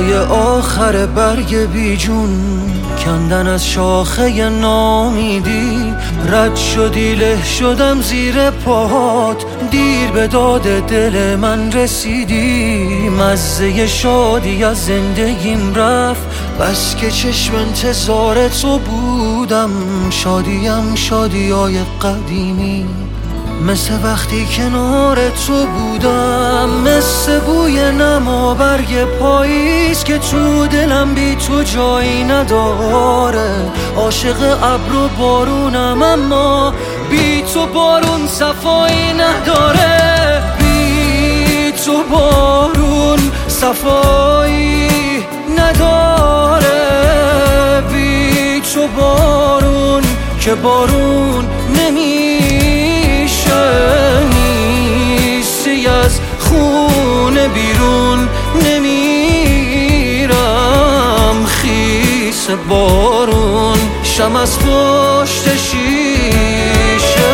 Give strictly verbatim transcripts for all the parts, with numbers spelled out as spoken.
صدای آخر برگ بیجون کندن از شاخه نامیدی. رد شدی له شدم زیر پاهات، دیر به داد دل من رسیدی. مزه شادی از زندگیم رفت، بس که چشم انتظار تو بودم. شادیم شادیای قدیمی، مثل وقتی کنار تو بودم. مثل بوی نما برگ پاییز که تو دلم بی تو جایی نداره. عاشق ابر و بارونم اما بی تو بارون صفایی نداره. بی تو بارون صفایی نداره. بی تو بارون که بارون نمیشه. نیستی از خونه بیرون نمیرم. خیس بارون شم از پشت شیشه.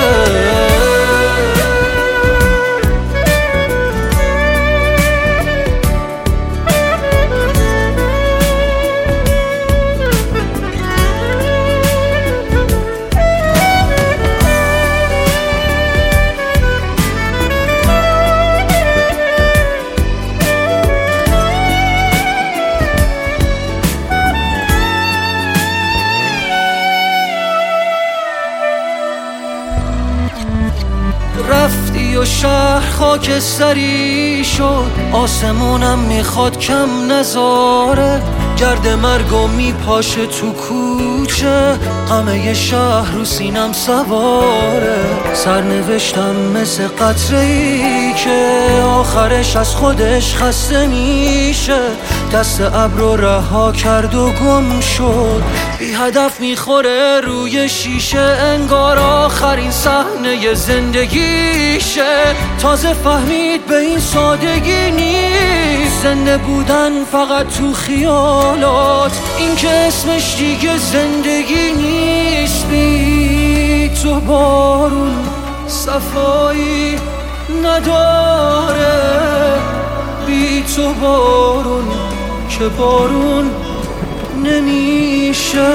رفتی و شهر خاکستری شد، آسمونم میخواد کم نذاره. گرد مرگو میپاشه تو کوچه، همه شهر رو سینم سواره. سرنوشتم مثل قطره‌ای که آخرش از خودش خسته میشه. دست ابر رو رها کرد و گم شد، بی هدف میخوره روی شیشه. انگار آخرین صحنه زندگیشه. تازه فهمید به این سادگی نیست زنده بودن فقط تو خیالات. این که اسمش دیگه زندگی نیست. بی تو بارون صفایی نداره. بی تو بارون که بارون نمیشه.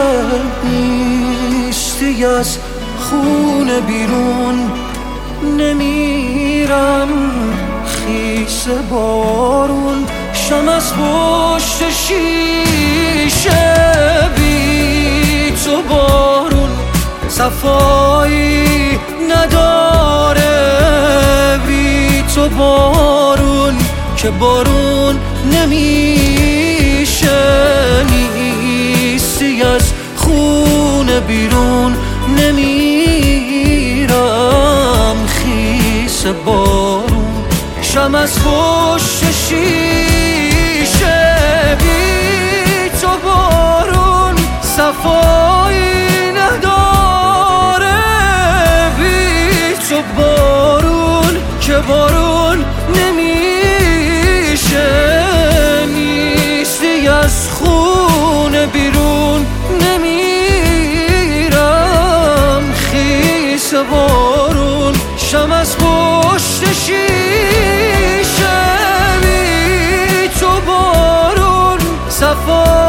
نیستی از خونه بیرون نمیرم. خیس بارون شم از پشت شیشه. بی تو بارون صفایی نداره. بی تو بارون که بارون نمیشه. نیستی از خونه بیرون نمیرم. خیس بارون شم از پشت شیشه. بی تو بارون صفایی نداره. بی تو بارون که بارون نمیشه. نیستی از خونه بیرون نمیرم. خیس بارون شم از پشت شیشه. بی تو بارون صفا